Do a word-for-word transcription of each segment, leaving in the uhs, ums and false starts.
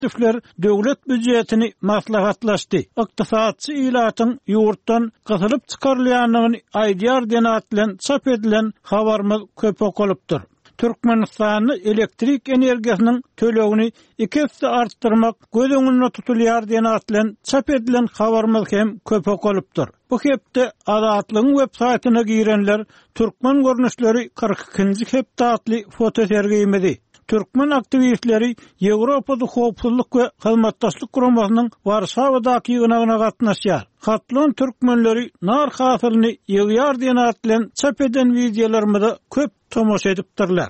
aktifler döwlet büdjetini maslahatlaşdy. Ykdysatsy ilatyň ýurtdan gysylyp çykarylýanyny aýdýar denatlan çap edilen habarymyz köpek bolupdyr. Türkmenistany elektrik energiýasynyň tölegini iki hisse artdyrmak göz öňünde tutulýar diýen atlan çap edilen habarymyz hem köpek bolupdyr. Bu hepde Adatlygyň web saýtyna girenler türkmen görnüşleri kırk ikinji hepde atly foto sergiýmedi. Türkmen aktivistleri Ýewropada howpsuzlyk we hyzmatdaşlyk guramasynyň Warşawadaky ýygyna gatnaşýar. Hatlon türkmenleri nar hasylyny ýygýar diýen atlan çap eden wideolarymyza köp tomoş edipdirler.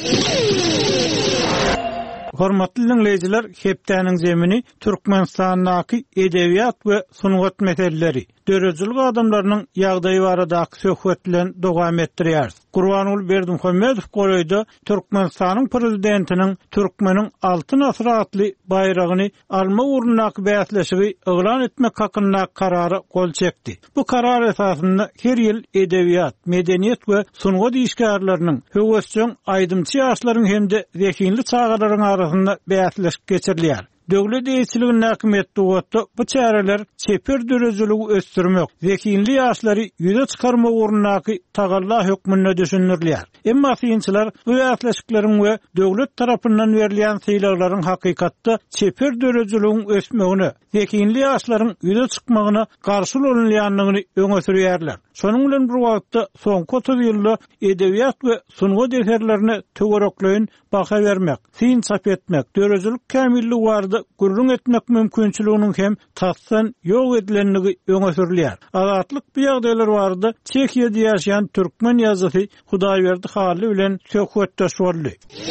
Hormatly dinleýijiler, hepdäniň zemini Türkmenistanyň edebiýat we sungat meseleleri, dörejilik adamlarynyň ýagdaýy baradaky söhbet bilen dowam etdirýär. Gurbanuly Berdimuhammedow goýdy Türkmenistanyň prezidentiniň Türkmeniň altyn asra atly bayragyny alma urundaky bäsleşigi eglan etmek hakynda karary gol çekdi. Bu karar esasynda her ýyl edebiýat, medeniýet we sungat işgärleriniň höwesçiň aýdymçy ýaşlaryň hemde zekinli çağalaryň arasynda bäsleşik geçirilýär. Döwlet eýçiliginiň häkimet dowatda bu çäreler çeper dörejiligi östürmek, zekinli ýaşlary ýüze çykarma urundaky tagalla hökmüne düşünýärler. Emma fiýinçiler bu ýaşlaşyklaryň we döwlet tarapyndan berilýän syýlaklaryň hakykatda çeper dörejiligiň ösmegine, zekinli ýaşlaryň ýüze çykmagyna garşy bolanlygyny öňe sürýärler. Şonuň bilen bir wagtda soňky otuz ýylda edebiýat we sungat eserlerine töwerekleýin baha bermek, fin çap etmek, dörejilik kämilli wardy gurrun etmek mümkinçiliginiň hem tassan ýok edilenligi öňe sürilýär. Adatlyk bu ýagdaýlar bardy. Çekiýede ýaşaýan türkmen ýazgysy Hudaýberdi Haly bilen söhbetde şoldy.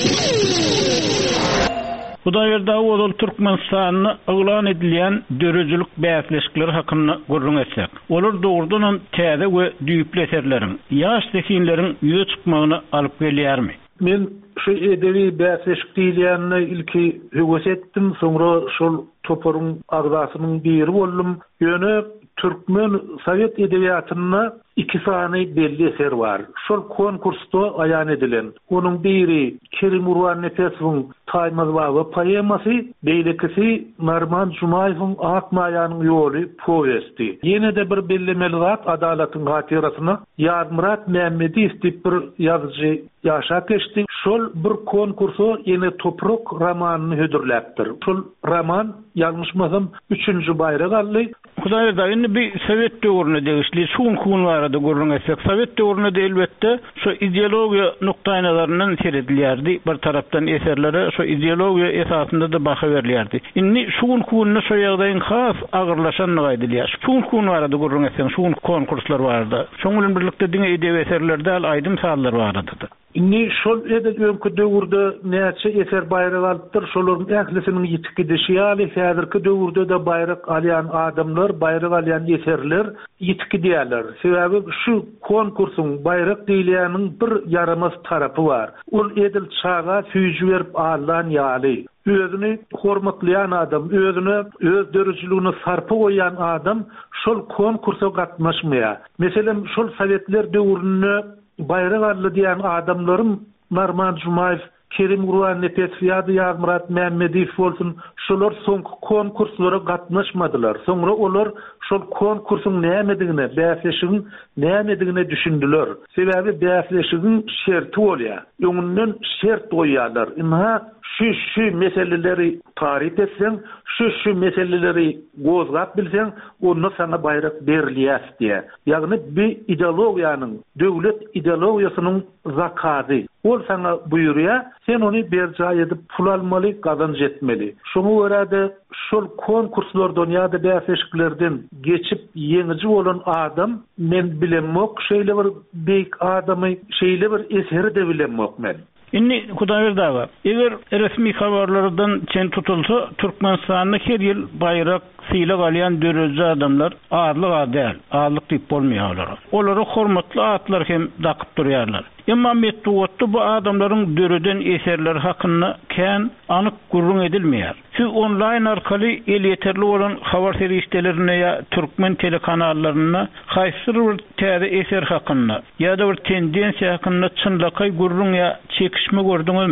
Hudaýberdi Haly Türkmenistanyň eglan edilýän dörejilik bäsleşikleri hakynda gurrun etsek. Olar dogrudan täze we düýpli eserleriň, ýaş zekinleriň ýüze çykmagyna alyp gelýärmi? Men şu edebi bäsleşik diýilýänine ilki höwes etdim, soňra şol toparyň agdasynyň biri boldum. Ýöne Türkmen Sowet edebiýatyna iki sany belli eser var. Şol konkursda aýan edilen. Onuň biri Kerim Urwan Nefesowyň Taýmaz baby poemasy, beýlekisi Narman Jumaýewiň Akmaýanyň ýoly powesti. Ýene de bir bellemeli zat Adalatyň hatyrasyna Ýazmurat Mämmediýew diýip bir ýazgyjy ýaşap geçdi. Şol bir konkursa ýene Toprak romanyny hödürläpdir. Şol roman ýalňyşmasam üçünji baýrak aldy. Hudaýda indi bir Sowet döwrüne degişli şuň kun barada gurrun etsek. Sowet döwründe de elbetde şu ideologiýa nukdaýnalaryndan seredilýärdi. Bir tarapdan eserlere şu ideologiýa esasynda da baha berilýärdi. Indi şuň kunna şu ýagdaýyň has agyrlaşanyny aýdylýar. Şuň kun barada gurrun etsek, şuň konkurslar barda. Şoň bilen birlikde diňe edebi eserlerde al aýdym sallar barada. Inni şol edip öňkü döwürde näçe eser baýrak alypdyr, şolaryň ählisiniň ýitip gidişi ýaly häzirki döwürde de baýrak alýan adamlar, baýrak alýan eserler ýitip gidýärler. Sebäbi şu konkursyň baýrak diýilýäniň bir yaramaz tarapy bar. Ol edil çağa süýji berip alynan ýaly. Özüni hormatlayan adam, özüne öz dörejiligini sarpy goýan adam şol konkursa gatnaşmaýar. Meselem şol Sowetler döwrüne bayrak aldy diýen adamlarym Narman Jumaýew, Kerim Urwan Nefesow, Ýazmurat Mämmediýew bolsun, şolar soňky konkurslara gatnaşmadylar. Soňra olar şol konkursyň nämedigine, bäsleşigiň nämedigine düşündiler. Sebäbi bäsleşigiň şerti bolýar. Öňünden şert goýýarlar. Inha şu şu meseleleri tarif etsen, şu şu meseleleri gozgap bilsen, onda sana bayrak berilýär diýe. Ýagny bir ideologiýanyň, döwlet ideologiýasynyň zakaty. Ol sana buyurýar, sen onu berja edip pul almaly, gazanç etmeli. Şoňa görä de şol konkurslardan ýa-da bäsleşiklerden geçip ýeňiji bolan adam men bilenmek, şeýle bir beýik adamy, şeýle bir eseri de bilenmek men. Inni Hudaýberdi, eger resmi habarlardan çen tutulsa, Türkmenistanyň her ýyl baýrak syýlak alýan döreji adamlar arlyk adal, arlyk diýip bolmaýarlar. Olary hormatly atlar hem dakyp durýarlar. Emma metduwatda bu adamlaryň döreden eserleri hakynda kän anyk gurrun edilmeýär. Şu online arkaly el ýeterli bolan habar serişdelerine ýa türkmen telekanallaryna haýsy bir täze eser hakynda ýa-da bir tendensiýa hakynda çynlakay gurrun ýa çekişme gördüňizmi?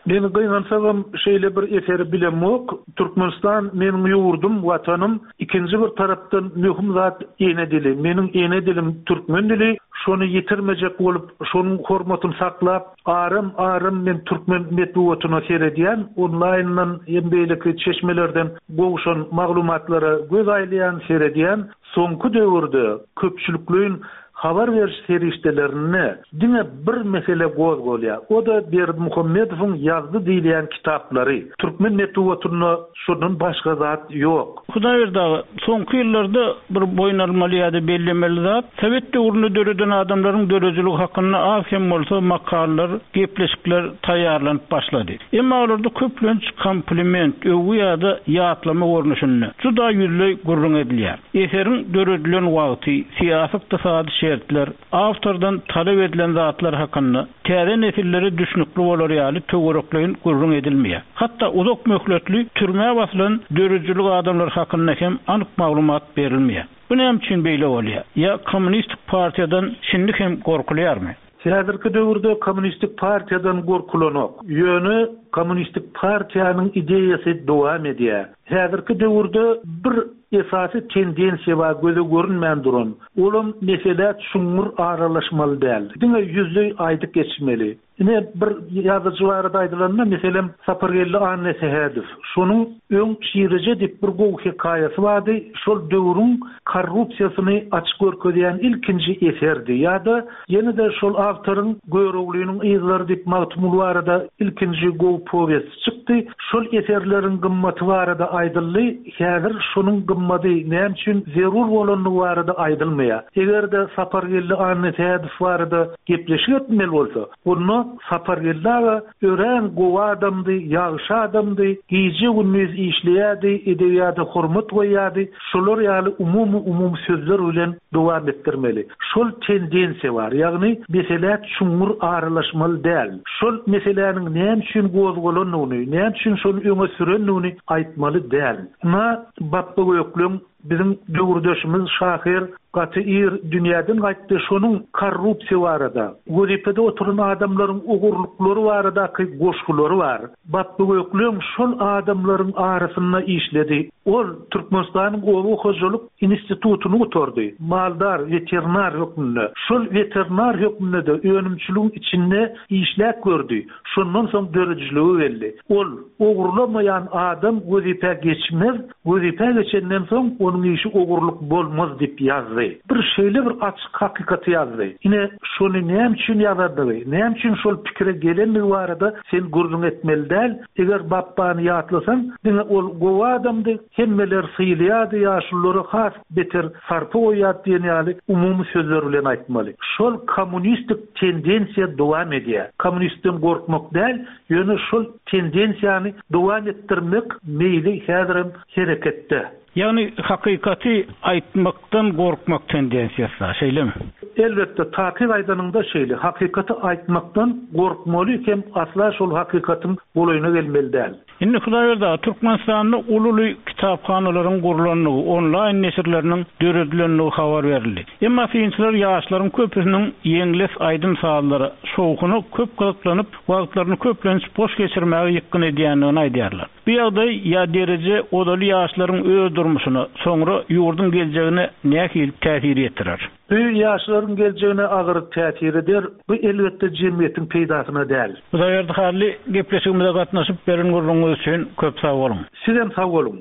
Meni gıynansagam şeýle bir eferi bilemok. Türkmenistan meniň ýurdum, watanym. Ikinji bir tarapdan möhüm zat ene dili. Meniň ene dilim türkmen dili. Şonu yitirmejek bolup, şonuň hormatyny saklap, arym arym men türkmen medeniýetyna serediýän, online'dan ýembeýleki çeşmelerden gowşan maglumatlary göz aýlayan serediýän, soňky döwürde köpçülikliň habar veriş serişdelerini dine bir mesele goz golya. O da Berdi Muhammedov'un yazdı diýilýän kitaplary. Türkmen medeniýetyne şundan başga zat yok. Hudaýerda soňky ýyllarda bir boýnalmaly ýa-da bellemeli zat Sowet döwründe döreden adamlaryň dörejiligi hakynda az hem bolsa makallalar, gepleşikler taýýarlanyp başlady. Emma olarda köplenç kompliment, öwü ýa-da ýatlama görnüşini juda ýüzlü gurrun edilýär. Eseriň döredilen wagty, siýasat tasady şertler, awtordan talep edilen zatlar hakynda täze nesilleri düşnükli bolar ýaly töwerekleýin gurrun edilmeýär. Hatda uzak möhletli türmäge basylan dörejilik adamlar hakynda hem anyk maglumat berilmeýär. Bu näme üçin beýle bolýar? Ya kommunistik partiýadan şimdi hem gorkulýarmy? Häzirki döwürde kommunistik partiýadan gorkulanok. Ýöne kommunistik partiýanyň ideýasy dowam edýär. Häzirki döwürde bir esasy tendensiýa bar, göze görünmän duran. Olam mesele şuňmur aralaşmaly däl. Diňe ýüzli aýdyk geçmeli. Ine bir ýazyjy barada aýdylanma, meselem Sapargelli Anne Sehedif. Şonuň öň şiirije dip bir gow hikaýasy bardy. Şol döwrüň korrupsiýasyny açyk görkezýän ilkinji eserdi. Ýa-da ýene-de şol awtoryň göregliğiniň ýyzlary dip magtumuly barada ilkinji gow powest çykdy. Şol eserleriň gymmaty barada aýdyldy. Häzir şonuň gymmaty näme üçin zerur bolanyny barada aýdylmaýar. Egerde Sapargelli Anne Sehedif barada gepleşik etmeli bolsa, onu Sapargelli ören gow adamdy, ýagşy adamdy, gije gündüz işleýärdi, edebiyata hormat goýýardy. Şolar ýaly umumy umum sözler bilen dowam etdirmeli. Şol tendensiýa bar. Ýagny mesele şuňmur aralaşmaly däl. Şol meseleniň näme üçin gozgolanyny, näme üçin şonu öňe sürenini aýtmaly däl. Ma bappa goýuklum bizim döwürdeşimiz şahir gatyr dünýäden gaýtdy, şonuň korrupsiýa barada, gözepede oturan adamlaryň ogurlyklary baradaky goşgulary bar. Bappa goýuklum şol adamlaryň arasynda işledi. Ol Türkmenistanyň Owu hojalyk institutuny oturdy. Maldar, veterinar hökmünde. Şol veterinar hökmünde önümçülüğün içinde işläp gördü. Şondan soň dörejiligi belli. Ol ogurlamayan adam gözepe geçmez, gözepe geçenden soň onun işi ogurluk bolmaz dip ýazdy. Bir şeýle bir açyk hakykaty ýazdy. Ine şonu näme üçin ýazdy? Näme üçin şol pikire gelenmi barada sen gurrun etmeli däl. Eger bappany ýatlasaň, diňe ol gow adamdy hemmeler syýlýady, ýaşulary has beter sarpy goýýar diýen ýaly umumy sözler bilen aýtmaly. Şol kommunistik tendensiýa dowam edýär. Kommunistden gorkmak däl, ýöne şol tendensiýany dowam etdirmek meýli häzirim hereketde. Yani hakykati aýtmakdan gorkmak tendensiýasy, şeýlemi? Elbetde takyr aýdanynda şeýle, hakykati aýtmakdan gorkmaly hem asla şol hakykatyň bolaýyna gelmeli däl. Indi Hudaýerda Türkmenistanda ululy kitaphanalaryň gurulanyny, onlaýn nesirleriniň döredilenligi habar berildi. Emma fiýinçiler ýaşlaryň köpüsiniň ýeňles aýdym saallary şowkuny köp gylyklanyp, wagtlaryny köplenç boş geçirmäge ýykyn edýändigini aýdýarlar. Bu ýagdaý ýa derece odaly ýaşlaryň öz durmuşyna, soňra ýurdun geljegine nähil täsir etdirer. Bu ýaşlaryň geljegine agyr täsir eder. Bu elbetde jemgyýetiň peýdasyna däl. Hudaýerda hali gepleşigimizde gatnaşyp beren gurrunňyz üçin köp sag bolun. Sizem sag bolun.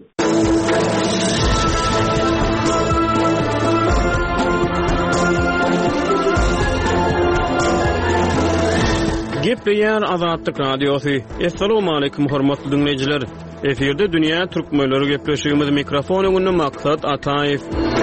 Gepleýän Azatlyk Radiosu. Assalamu alaykum hormatly dinleýijiler. Eferde dünýä türkmenleri gepleşigimiz mikrofon öňünde maksat Ataýew.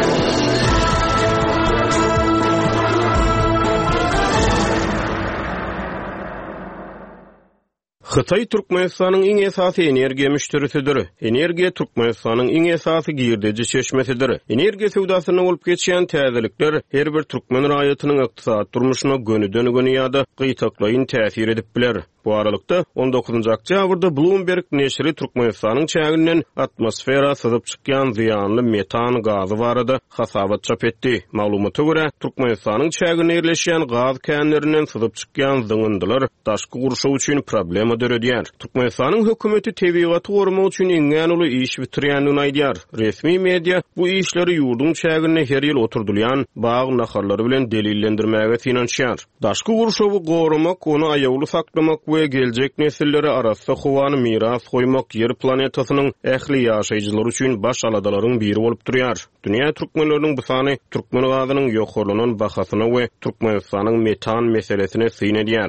Xitay Türkmenistanyň iň esasy energiýa müşterisidir. Energiýa Türkmenistanyň iň esasy girdeji çeşmesidir. Energiýa sowdasyna bolup geçýän täzelikler her bir türkmen raýatynyň ykdysat durmuşyna gönüden göni ýa-da gyýtaklaýyn täsir edip biler. Bu aralykda on dokuzunçy oktýabrda Bloomberg neşri Türkmenistanyň çäginden atmosfera syzyp çykýan ziýanly metan gazy barada hasabat çap etdi. Maglumata görä, Türkmenistanyň çägine ýerleşýän gaz känlerinden syzyp çykýan zyňyndylar daşky gurşaw üçin problema döredýär. Türkmenistanyň hökümeti tebigaty gorumak üçin eňen uly iş bitirýändigini aýdýar. Resmi media bu işleri ýurdun çägine her ýyl oturdylýan bagy naharlary bilen delillendirmäge finansiýar. Daşky gurşowy gorumak, onu aýawly saklamak we geljek nesillere arasynda howany miras goýmak ýer planetasynyň ähli ýaşaýjylary üçin baş aladalaryň biri bolup durýar. Dünýä türkmenläriniň bu sany türkmen gazynyň ýokurlanan bahasyna we Türkmenistanyň metan meselesine syn edýär.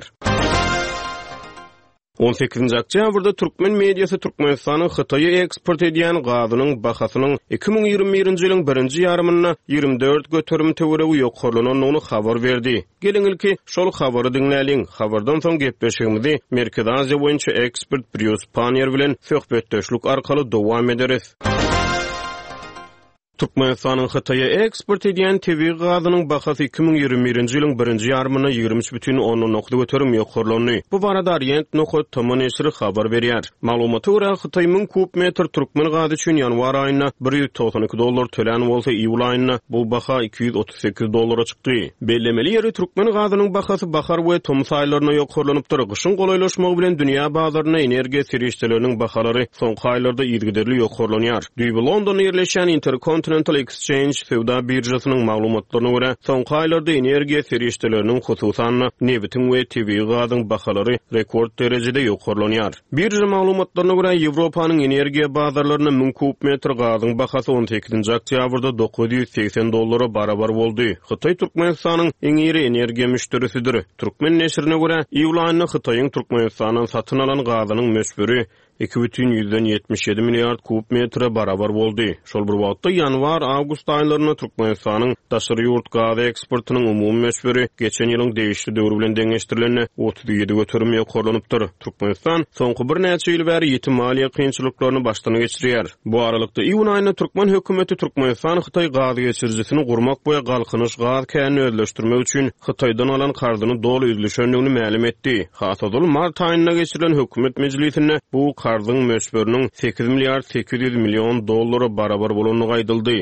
on sekizinji oktýabrda türkmen mediýasy Türkmenistanyň Hytaýa eksport edýän gazynyň bahasynyň iki ming ýygrimi birinji ýylyň birinji ýarymyna ýygrimi dört göterim töweregi ýokurlananyny habar berdi. Geliňilki şol habary diňläliň. Habardan soň gepleşigimizi Merkezi Aziýa boýunça ekspert Bruce Panier bilen söhbetdeşlik arkaly dowam ederiz. Türkmenistanyň Hytaýa eksport edýän tebii gazynyň bahasy iki ming ýygrimi birinji ýylyň birinji ýarymyna ýygrimi üç бүтүn onuň nokta göterim ýokurlany. Bu barada Orient Nohot Tomon eşri habar berýär. Maglumaty görä Hytaý ming kub metr türkmen gazy üçin ýanwar aýyna bir ýüz toksan iki dollar tölen bolsa iýul aýyna bu baha iki ýüz otuz sekiz dollara çykdy. Bellemeli ýeri türkmen gazynyň bahasy bahar we tomus aýlaryna ýokurlanypdyr. Gyşyň golaylaşmagy bilen dünýä bazaryna energiýa serişdeleriniň bahalary soňky aýlarda ýergiderli ýokurlanýar. Düýbi Londonda ýerleşen Intercontinental Exchange sewda birjasynyň maglumatlaryna görä, soňky aýlarda energiýa serişdeleriniň hususan nebitin we tebii gazyň bahalary rekord derejede ýokurlanýar. Birja maglumatlaryna görä Ýewropanyň energiýa bazarlaryna ming kub metr gazyň bahasy on sekizinji oktýabrda dokuz ýüz seksen dollara barabar boldy. Hytaý Türkmenistanyň eň iri energiýa müşterisidir. Türkmen neşrine görä iýul aýyna Hytaýyň Türkmenistanyň satyn alan gazynyň mösberi iki бүтүn yüzden yetmiş ýedi milliard kub metre barabar boldy. Şol bir wagtda ýanwar awgust aýlaryna Türkmenistanyň daşary ýurt gazy eksportynyň umumy mösberi geçen ýylyň değişli döwri bilen deňeşdirilende otuz ýedi göterim ýokurlanypdyr. Türkmenistan soňky bir näçe ýyl bäri ýetim maliýe kynçylyklaryny başdan geçirýär. Bu aralykda iýun aýyna Türkmen hökümeti Türkmenistan Hytaý gazy geçirjisini gurmak we galkynyş gaz känini özleşdirmek üçin Hytaýdan alan kardyny doly üzülüşendigini ma'lum etdi. Hasatol mart aýyna geçirilen hökümet meclisinde bu kardyň mösberiniň sekiz milliard sekiz ýüz million dollara barabar bolanyny gaýdyldy.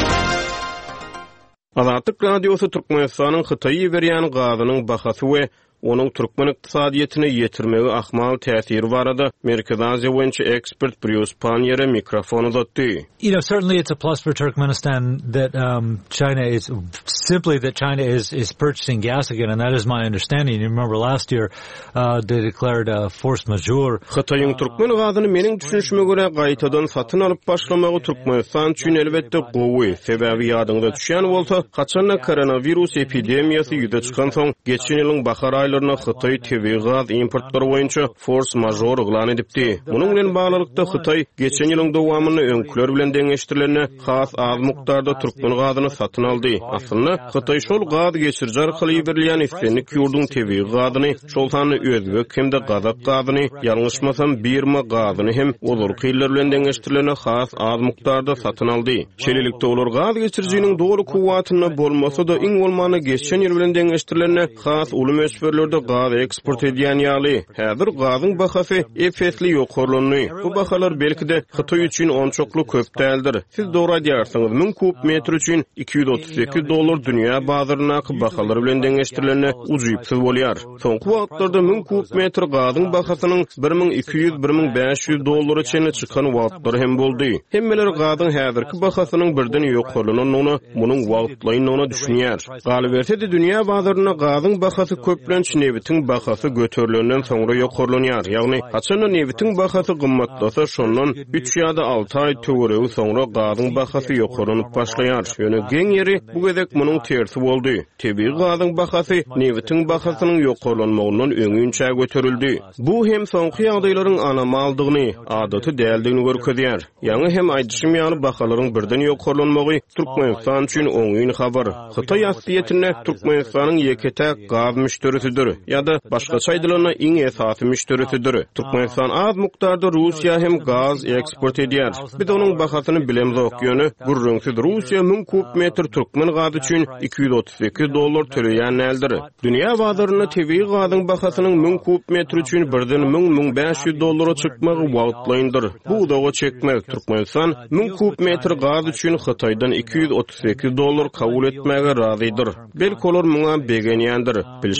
Azatlyk radiosy Türkmenistanyň Hytaýa berýän gazynyň bahasy we onuň türkmen ykdysadyetine ýetirmegi ahmal täsiri barada Merkezi Aziýa boýunça ekspert Bruce Panier'e mikrofon uzatdy. You know, certainly it's a plus for Turkmenistan that um, China is simply that China is is purchasing gas again, and that is my understanding. You remember last year uh, they declared a force majeure. Hytaýyň türkmen gazyny meniň düşünüşime görä gaýtadan satyn alyp başlamagy Türkmenistan üçin elbetde gowy. Sebebi ýadyňda düşýän bolsa, haçanla koronavirus epidemiýasy ýüze çykan soň geçen ýylyň bahar aýlaryna Hytaý tebii gaz importlary boýunça force majeure eglan edipdi. Munyň bilen baglykda Hytaý geçen ýylyň dowamyny öňküler bilen deňeşdirilene has az mukdarda türkmen gazyny satyn aldy. Aslynda Hytaý şol gaz geçirji arkaly berilýän islenlik ýurdun tebii gazyny, şol sany özbek hemde gazak gazyny, ýalňyşmasam Birma gazyny hem olurky ýyllar bilen deňeşdirilene has az mukdarda satyn aldy. Şeýlelikde olar gaz geçirjiniň dogry kuwatyna bolmasa da iň bolmany geçen ýyl bilen deňeşdirilene has uly mösberlerde gaz eksport edýän ýaly. Häzir gazyň bahasy efesli ýokurlany. Bu bahalar belki de Hytaý üçin onçoklu köp däldir. Siz dogry diýärsiňiz, ming kub metr üçin iki ýüz otuz sekiz dollar dünýä bazaryna bahalary bilen deňeşdirilene ujuýpsyz bolýar. Soňky wagtlarda ming kub metr gazyň bahasynyň bir ming iki ýüz bir ming beş ýüz dollara çenli çykan wagtlar hem boldy. Hemmeler gazyň häzirki bahasynyň birden ýokurlanyny, munyň wagtlaryny düşünýär. Galiberse de dünýä bazaryna gazyň bahasy köplenç nebitin bahasy göterilenden soňra ýokurlanýar. Ýagny haçan nebitin bahasy gymmatlasa şondan üç ýa-da alty aý töweregi soňra gazyň bahasy ýokurlanyp başlaýar. Ýöne geň ýeri bu gezek munyň tersi boldy. Tebii gazyň bahasy nebitin bahasynyň ýokurlanmagyndan öňünçä göterildi. Bu hem soňky ýagdaýlaryň anamaldygyny, adaty däldigini görkezýär. Ýa-ni hem aýdyşym ýaly bahalaryň birden ýokurlanmagy Türkmenistan üçin oňyn habar. Hytaý asliyetinde Türkmenistanyň ýeketäk gaz müşterisidir ýa-da başga çaýdylana iň esasy müşterisidir. Türkmenistan az mukdarda Russiýa hem gaz eksport edýär. Biz onuň bahasyny bilemiz okýany. Gurrunsiz Russiýa ming kub metr türkmen gazy üçin iki ýüz otuz sekiz dollar töleýän eldir. Dünýä bazaryna tebii gazyň bahasynyň ming kub metr üçin birden ming ming beş ýüz dollara çykmagy wagtlaýyndyr. Bu dawa çekmek Türkmenistan ming kub metr gaz üçin Hytaýdan iki ýüz otuz sekiz dollar kabul etmäge razydyr. Belki olar muňa begenýändir. Bilişimi diýany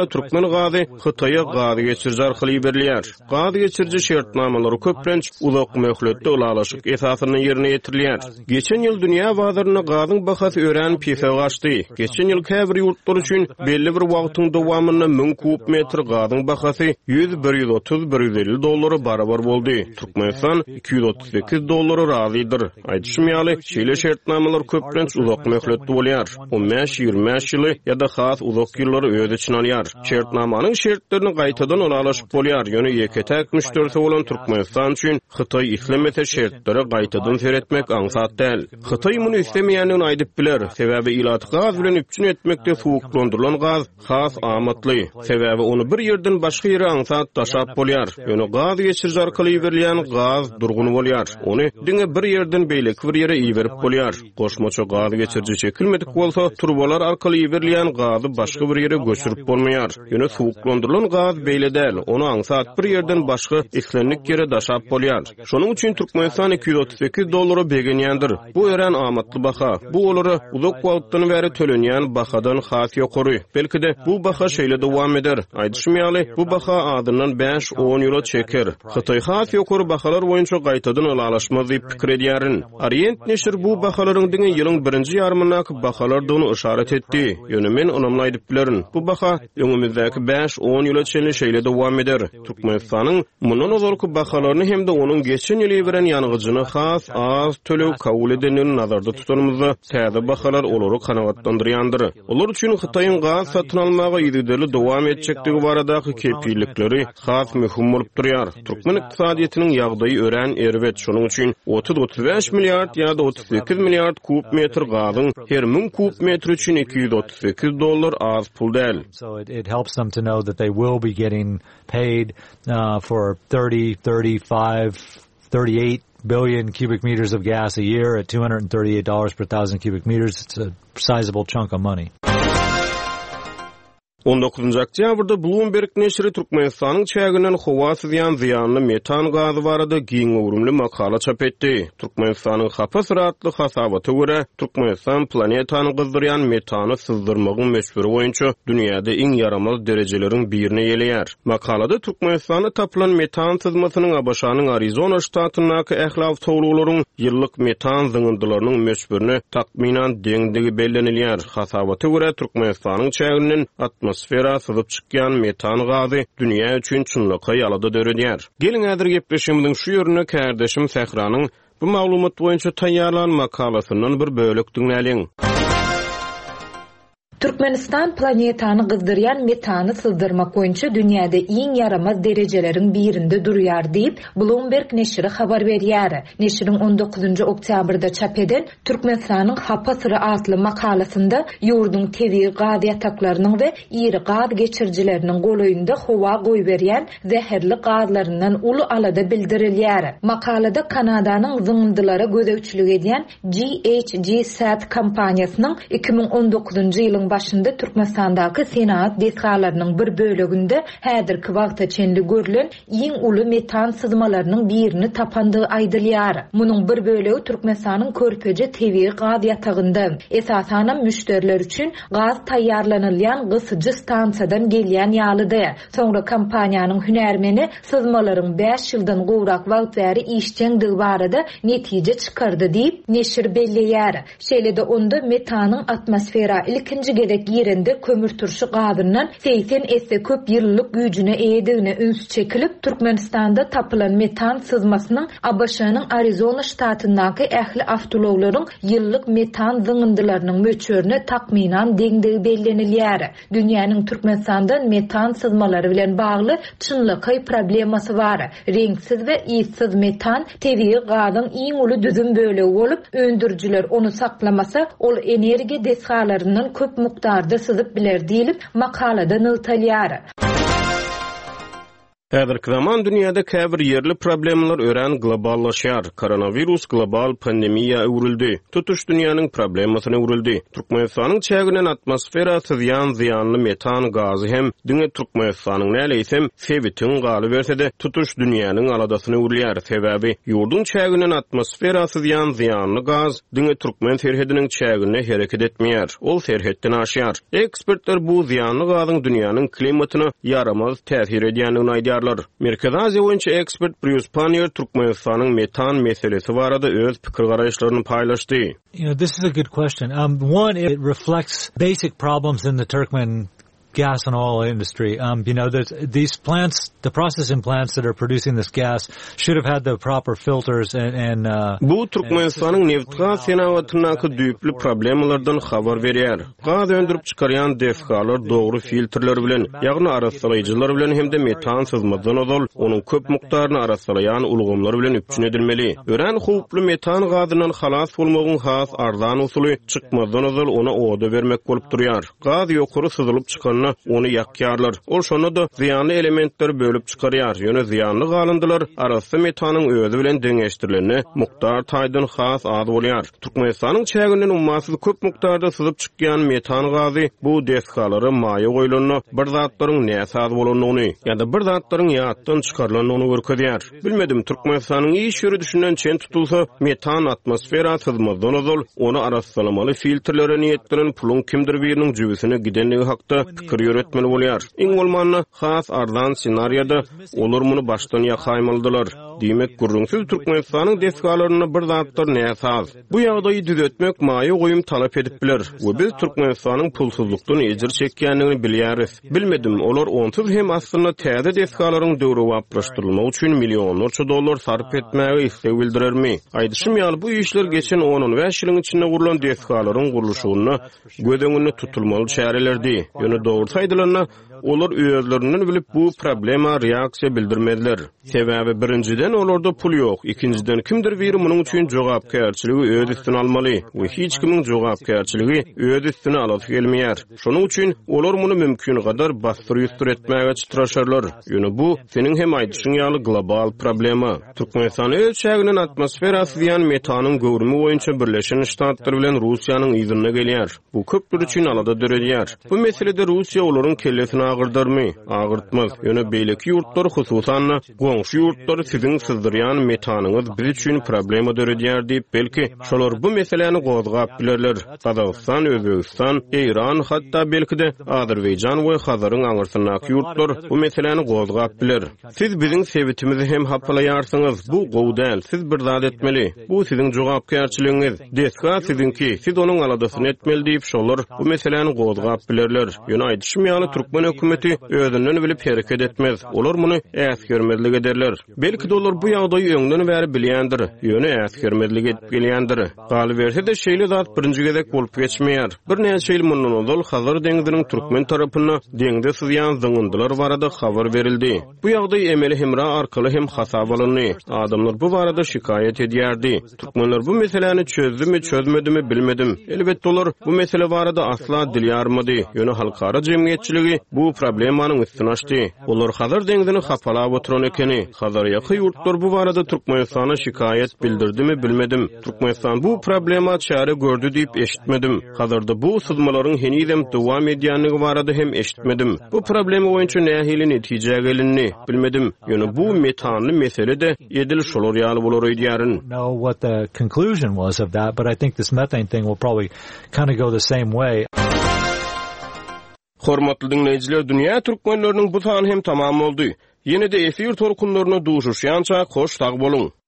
ýaly türkmen gazy Hytaýa gazy geçirji arkaly berilýär. Gazy geçirji şertnamalary köplenç uzak möhletde ulalaşyk esasyny ýerine ýetirilýär. Geçen ýyl dünýä bazaryna gazyň bahasy ören pise gaçdy. Geçen ýyl käbir ýurtlar üçin belli bir wagtyň dowamyna ming kub metr gazyň bahasy yüz bir ýüz otuz bir ýüz elli dollary barabar boldy. Türkmenistan iki ýüz otuz sekiz dollary razydyr. Aýdyşym ýaly şeýle şertnamalar köplenç uzak möhletde bolýar. on beş ýygrimi ýyly ýa-da has uzak ýyllary öz içine alýar. Şertnamanyň şertlerini gaýtadan ulalaşyp bolýar. Ýöne ýeke altmış dört bolan Türkmenistan üçin Hytaý islemese şertlere gaýtadan seretmek aňsat däl. Hytaý muny islemeýänini aýdyp biler. Sebäbi ilat gaz bilen üpçün etmekde suwuklandyrylan gaz has amatly. Sebäbi onu bir ýerden başga ýere aňsat taşap bolýar. Ýöne gaz geçirji arkaly berilýän gaz durgun bolýar. Ony diňe bir ýerden beýlek bir ýere iýerip bolýar. Goşmaça gaz geçirji çekilmedik bolsa, turbalar arkaly berilýän gazy başga bir ýere göçürip bolmaýar. Ýöne suwuklandyrylan gaz beýle däl. Onu aňsat bir ýerden başga islenlik ýere daşap bolýar. Şonuň üçin Türkmenistan iki ýüz otuz sekiz dollary begenýändir. Bu ören amatly baha. Bu olary uzak wagtdan bäri tölenýän bahadan has ýokary. Belki de bu baha şeýle dowam eder. Aýdyşym ýaly bu baha adyndan beş on ýyla çeker. Hytaý has ýokary bahalar boýunça gaýtadan ulalaşmaz diýip pikir edýärin. Orient neşir bu bahalaryň diňe ýylyň birinji ýarmyna bahalardan işaret etdi. Ýöne men onamly aýdyp bilerin. Bu baha öňümizdäki beş on ýyla çenli şeýle dowam eder. Türkmenistanyň mundan ozalky bahalaryny hem de onun geçen ýyly beren ýanygyjyny has az tölew kabul edenini nazarda tutanymyzda täze bahalar olary kanagatlandyrýandyr. Olar üçin Hytaýyň gaz satyn almagy ýygyderli dowam etjekdigi baradaky kepillikleri has möhüm bolup durýar. Türkmen ykdysadyýatynyň ýagdaýy ören erwet. Şonuň üçin otuz otuz beş milliard ýa-da otuz sekiz milliard kub metr gazyň her ming kub metr üçin iki ýüz otuz sekiz dollar az pul däl. So it, it helps them to know that they will be getting paid uh, for thirty, thirty-five, thirty-eight billion cubic meters of gas a year at two hundred thirty-eight dollars per thousand cubic meters. It's a sizable chunk of money. on dokuzuncu oktýabrda Bloomberg neşri Türkmenistanyň çäginden howa syzýan ziýanly metan gazy barada giň öwrümli makala çap etdi. Türkmenistanyň hapa syratly hasabaty görä, Türkmenistan planetany gyzdyrýan metany syzdyrmagyň meşhur boýunça dünýäde iň yaramaz derejeleriň birine ýeleýär. Makalada Türkmenistanda tapylan metan syzmasynyň Abaşanyň Arizona ştatyndaky ählaf towluglaryň ýyllyk metan zyňyndylarynyň meşhuryny takminan deňdigi bellenilýär. Hasabaty görä Türkmenistanyň çäginden atmosfera syzyp çykýan metan gazy dünýä üçin çynlyka ýalada döredýär. Gelin häzir gepleşimiň şu ýerine kärdeşim Sehranyň bu maglumat boýunça taýýarlan makalasynyň bir bölek dinläliň. Türkmenistan planetany gyzdyrýan metany syzdyrmak boýunça dünýäde iň yaramaz derejeleriň birinde durýar diýip Bloomberg neşri habar berýär. Neşriň on dokuzuncu oktýabrda çap eden Türkmenistanyň hapa syry adly makalasynda ýurduň tebii gaz ýataklarynyň we iri gaz geçirjileriniň golaýynda howa goý berýän zäherli gazlaryndan uly alada bildirilýär. Makalada Kanadanyň zyňdylary gözegçilik edýän G H G Sat kompaniýasynyň iki ming on dokuzuncu ýylyň başynda Türkmenistandaky senat desgalarynyň bir böleginde häzirki wagta çenli görülen iň uly metan syzmalarynyň birini tapandygy aýdylýar. Munyň bir bölegi Türkmenistanyň körpeje tebii gaz ýatagynda. Esasana müşteriler üçin gaz taýýarlanylýan gysyjy stansiýadan gelýän ýalydy. Soňra kompaniýanyň hünärmeni syzmalaryň beş ýyldan gowrak wagt bäri işçendigi barada netije çykardy diýip neşir belleýär. Şeýle-de onda metanyň atmosfera ilkinji gerek ýerinde kömür turşy gazynyň seksen esse köp ýyllyk güýjüne eýdigine üns çekilip Türkmenistanda tapylan metan syzmasynyň Abaşanyň Arizona ştatyndaky ähli awtologlaryň ýyllyk metan zyňyndylarynyň möçörüne takminan deňdigi bellenilýär. Dünýäniň Türkmenistandan metan syzmalary bilen bagly çynlyky problemasy bar. Reňsiz we iýsiz metan tebii gazyň iň uly düzüm bölegi bolup, öndürjiler onu saklamasa, ol energiýa desgalarynyň köp mukdarda syzyp biler diýilip makalada nyltalýar. Häzirki zaman dünýäde käbir yerli problemler ören globallaşýar. Koronavirus global pandemiýa öwrüldi. Tutuş dünýäniň problemasyna öwrüldi. Türkmenistanyň çäginen atmosferasy ýan ziýanly metan gazy hem diňe Türkmenistanyň näleýsem sebitiň galy bersede tutuş dünýäniň aladasyna öwrülýär. Sebäbi ýurdun çäginen atmosferasy ýan ziýanly gaz diňe Türkmen serhediniň çägine hereket etmeýär. Ol serhetden aşýar. Ekspertler bu ziýanly gazyň dünýäniň klimatyna yaramaz täsir edýändigini aýdýar. Merkez Aziýa boýunça ekspert Bruce Panier Türkmenistanyň metan meselesi barada öz pikir garaýşlaryny paýlaşdy. You know, this is a good question. Um, one, it reflects basic problems in the Turkmen gas and oil industry. Um, you know, these plants, the processing plants that are producing this gas should have had the proper filters and, and uh, bu Türkmenistanyň neft gaz senawatynaky düýpli problemlardan habar berýär. Gaz öndürip çykarýan defkalar dogry filtrler bilen, ýagny arasalaýjylar bilen hemde metan sızmadan ozal, onuň köp mukdaryny arasalaýan ulgamlar bilen üpçün edilmeli. Ören howply metan gazynyň halas bolmagyň has arzan usuly çykmadan ozal ona oda bermek bolup durýar. Gaz ýokary syzylyp çykan onu yakýarlar. Ol şonu da ziyanlı elementler bölüp çıkarýar. Ýöne ziyanlı galyndylar arasy metanyň özü bilen deňeşdirileni mukdar taýdan has az bolýar. Türkmenistanyň çägininden ummasyz köp mukdarda syzyp çykýan metan gazy bu deskalary maýa goýulanyny bir zatlaryň näse az bolanyny ýa-da bir zatlaryň ýatdan çykarylanyny görkezýär. Bilmedim Türkmenistanyň iş ýöre düşünen çen tutulsa metan atmosfera sızmadan ozal onu arassalamaly filtrlere niýetlenip pulun kimdir biriniň jübüsine gidenligi hakda ýöretmeli bolýar. Iň bolmanda has ardan senariýada olar muny başdan ýakaýmalydylar. Diýmek gurrunsyz Türkmenistanyň deskalaryny bir zatlar näsaz. Bu ýagdaýy düzeltmek maýa goýum talap edip biler. We biz Türkmenistanyň pulsuzlukdan ejir çekýändigini bilýäris. Bilmedim, olar onsuz hem aslynda täze deskalaryň döwri waplaşdyrylmak üçin millionlarça dollar sarf etmäge istek bildirermi? Aýdyşym ýaly bu işler geçen on beş ýylyň içinde gurulan deskalaryň gurulşyny göz öňünde tutulmaly çärelerdi. Ýöne dogry saýdylarna olar özlerinden bilip bu problema reaksiýa bildirmediler. Sebäbi birinciden olarda pul ýok, ikinciden kimdir biri munyň üçin jogapkärçiligi öz üstüne almaly. Bu hiç kimiň jogapkärçiligi öz üstüne alasy gelmeýär. Şonuň üçin olar muny mümkin gadar bastyr etmäge çytraşarlar. Ýöne bu seniň hem aýdyşyň ýaly global problema. Türkmenistan öz çäginen atmosferasy diýen metanyň göwrümi boýunça Birleşen Ştatlar bilen Russiýanyň izynyna gelýär. Bu köpler üçin alada döredýär. Bu meselede Russiýa olaryň kellesini agyrdarmy? Agyrtmaz. Ýöne beýleki ýurtlar hususan goňşy ýurtlar siziň syzdyrýan metanyňyz biz üçin problema döredýär diýip belki şolar bu meseleni gozgap bilerler. Kazakystan, Özbegistan, Iran, hatda belki de Azerbaýjan we Hazaryň aňyrsynaky ýurtlar bu meseleni gozgap biler. Siz biziň sebitimizi hem hapalaýarsyňyz. Bu gowdal, siz bir zat etmeli. Bu siziň jogapkärçiligiňiz. Deska siziňki, siz onuň aladasyny etmeli diýip şolar bu meseleni gozgap bilerler. Ýöne aýdyşym ýaly Türkmen hökümeti özünden bilip hereket etmez. Olar muny äsgermezlik ederler. Belki de olar bu ýagdaýy öňden bäri bilýändir. Ýöne äsgermezlik edip gelýändir. Galy berse de şeýle zat birinji gezek bolup geçmeýär. Bir näçe ýyl mundan ozal Hazar deňiziniň Türkmen tarapyna deňde sızýan zyňyndylar barada habar berildi. Bu ýagdaýy emeli hemra arkaly hem hasap alındy. Adamlar bu barada şikayet edýärdi. Türkmenler bu meseleni çözdümi, çözmedimi bilmedim. Elbetde olar bu mesele barada asla dilýarmady. Ýöne halkara jemgyýetçiligi bu problemanyň üstüne açdy. Olar Hazar deňizini hapalap oturan ekeni. Hazar ýaky ýurtlar bu barada Türkmenistana şikayet bildirdimi bilmedim. Türkmenistan bu problema çare gördü diýip eşitmedim. Hazarda bu sızmalaryň henizem dowam edýändigi barada hem eşitmedim. Bu problema boýunça nähili netije gelinni bilmedim. Ýöne bu metanly mesele de edil şolar ýaly bolar diýärin. Know what the conclusion was of that, but I think this methane thing will probably kind of go the same way. Hormatly dinleyijiler, dünýä türkmenleriniň bu sany hem tamam boldy. Ýene-de efir torkunlaryna duşuşýança hoş tag boluň.